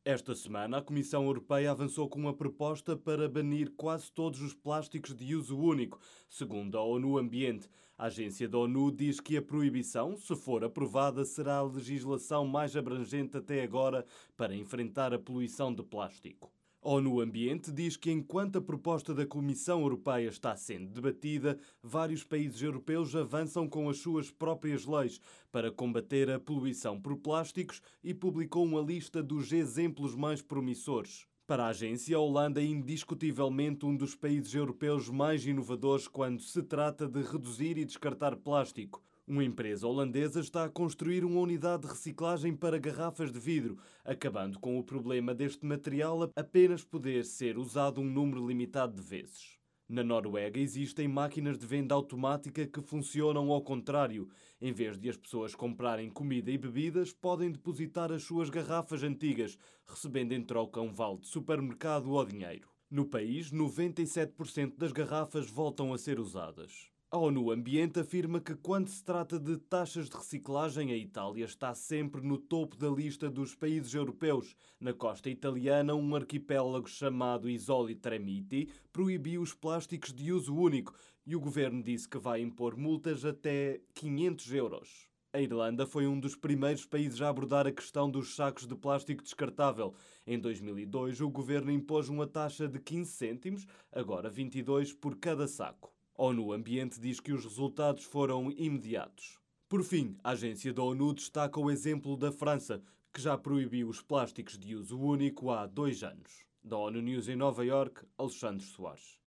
Esta semana, a Comissão Europeia avançou com uma proposta para banir quase todos os plásticos de uso único, segundo a ONU Ambiente. A agência da ONU diz que a proibição, se for aprovada, será a legislação mais abrangente até agora para enfrentar a poluição de plástico. A ONU Ambiente diz que enquanto a proposta da Comissão Europeia está sendo debatida, vários países europeus avançam com as suas próprias leis para combater a poluição por plásticos e publicou uma lista dos exemplos mais promissores. Para a agência, a Holanda é indiscutivelmente um dos países europeus mais inovadores quando se trata de reduzir e descartar plástico. Uma empresa holandesa está a construir uma unidade de reciclagem para garrafas de vidro, acabando com o problema deste material apenas poder ser usado um número limitado de vezes. Na Noruega existem máquinas de venda automática que funcionam ao contrário. Em vez de as pessoas comprarem comida e bebidas, podem depositar as suas garrafas antigas, recebendo em troca um vale de supermercado ou dinheiro. No país, 97% das garrafas voltam a ser usadas. A ONU Ambiente afirma que quando se trata de taxas de reciclagem, a Itália está sempre no topo da lista dos países europeus. Na costa italiana, um arquipélago chamado Isole Tremiti proibiu os plásticos de uso único e o governo disse que vai impor multas até 500 euros. A Irlanda foi um dos primeiros países a abordar a questão dos sacos de plástico descartável. Em 2002, o governo impôs uma taxa de 15 cêntimos, agora 22 por cada saco. A ONU Ambiente diz que os resultados foram imediatos. Por fim, a agência da ONU destaca o exemplo da França, que já proibiu os plásticos de uso único há 2 anos. Da ONU News em Nova Iorque, Alexandre Soares.